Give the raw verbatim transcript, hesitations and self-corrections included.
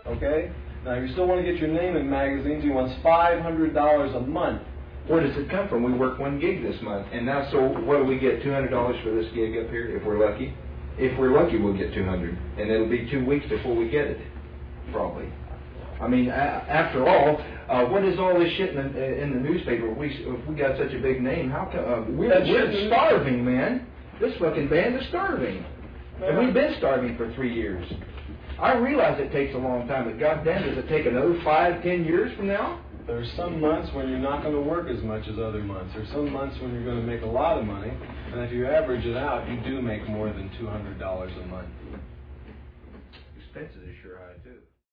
Okay? Now, if you still want to get your name in magazines, he wants five hundred dollars a month. Where does it come from? We work one gig this month, and now, so what do we get? two hundred dollars for this gig up here, if we're lucky? If we're lucky, we'll get two hundred dollars, and it'll be two weeks before we get it, probably. I mean, a after all, uh, what is all this shit in the, in the newspaper? We, if we got such a big name, how come? Uh, we're, we're starving, man. This fucking band is starving. And we've been starving for three years. I realize it takes a long time, but goddamn, does it take another five, ten years from now? There's some months when you're not going to work as much as other months. There's some months when you're going to make a lot of money, and if you average it out, you do make more than two hundred dollars a month. Expenses